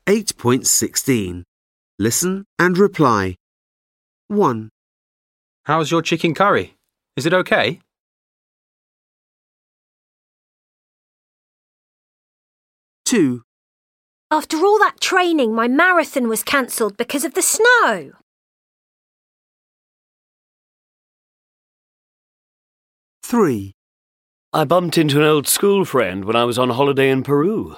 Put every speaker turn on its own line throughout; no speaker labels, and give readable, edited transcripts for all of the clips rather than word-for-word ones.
8.16. Listen and reply. 1,
How's your chicken curry? Is it okay?
2,
After all that training, my marathon was cancelled because of the snow.
3,
I bumped into an old school friend when I was on holiday in Peru.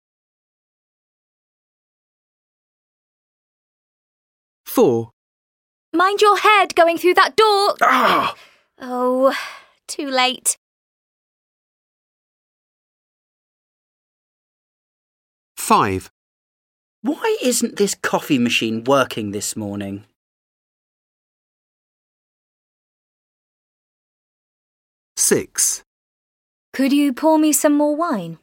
4,
Mind your head going through that door.
Ah!
Oh, too late.
5,
Why isn't this coffee machine working this morning?
6,
Could you pour me some more wine?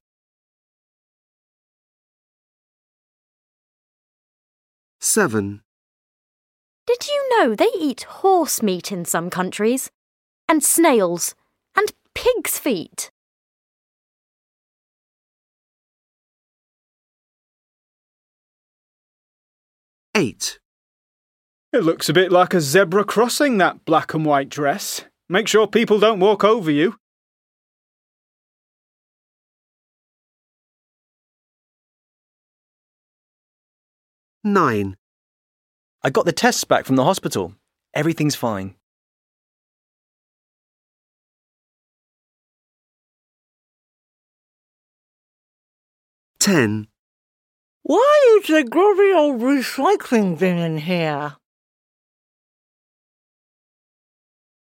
7,
Did you know they eat horse meat in some countries? And snails? And pig's feet?
8,
It looks a bit like a zebra crossing, that black and white dress. Make sure people don't walk over you.
9,
I got the tests back from the hospital. Everything's fine.
10,
Why is there grubby old recycling bin in here?